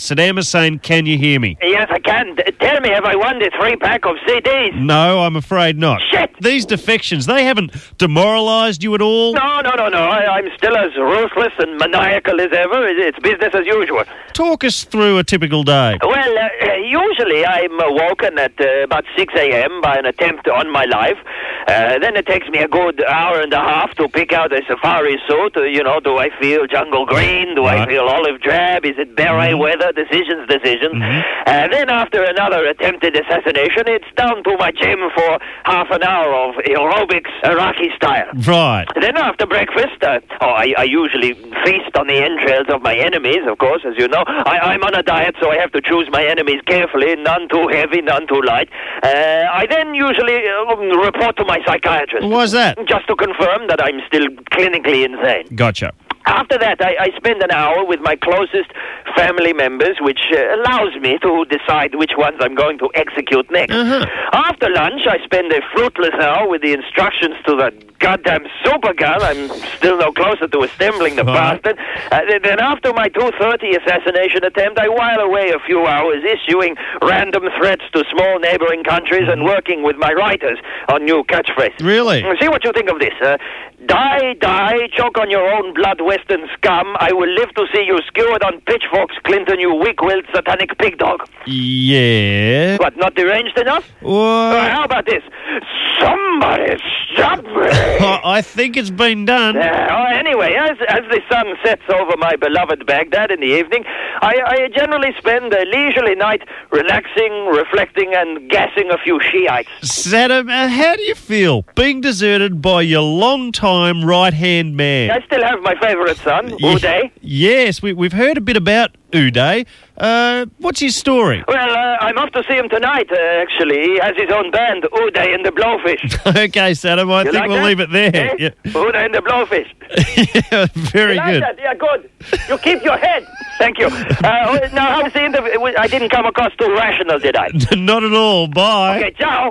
Saddam Hussein, can you hear me? Yes, I can. Tell me, have I won the 3-pack of CDs? No, I'm afraid not. Shit! These defections, they haven't demoralised you at all? No. I'm still as ruthless and maniacal as ever. It's business as usual. Talk us through a typical day. Well, usually I'm awoken at about 6 a.m. by an attempt on my life. Then it takes me a good hour and a half to pick out a safari suit. Do I feel jungle green? Do I feel olive drab? Is it beret weather? Decisions. Then after another attempted assassination, it's down to my gym for half an hour of aerobics, Iraqi style. Right. Then after breakfast, I usually feast on the entrails of my enemies, of course, as you know. I'm on a diet, so I have to choose my enemies carefully, none too heavy, none too light. I then usually report to my psychiatrist. Why's that? Just to confirm that I'm still clinically insane. Gotcha. After that, I spend an hour with my closest family members, which allows me to decide which ones I'm going to execute next. After lunch, I spend a fruitless hour with the instructions to the goddamn super gun. I'm still no closer to assembling the bastard. Then after my 2:30 assassination attempt, I while away a few hours issuing random threats to small neighboring countries and working with my writers on new catchphrases. Really? See what you think of this. Die, choke on your own blood, Western scum. I will live to see you skewered on pitchforks, Clinton, you weak-willed satanic pig dog. Yeah. What, not deranged enough? What? How about this? Somebody stop me! I think it's been done. Anyway, as the sun sets over my beloved Baghdad in the evening, I generally spend a leisurely night relaxing, reflecting, and gassing a few Shiites. Saddam, how do you feel being deserted by your long-time right-hand man? I still have my favourite son, Uday. Yes, we've heard a bit about Uday. What's his story? Well, I'm off to see him tonight, actually. He has his own band, Uday and the Blowfish. Okay, Saddam, I think we'll leave it there. Eh? Yeah. Uday and the Blowfish. Yeah, very good. That? Yeah, good. You keep your head. Thank you. Now, how's the interview? I didn't come across too rational, did I? Not at all. Bye. Okay, ciao.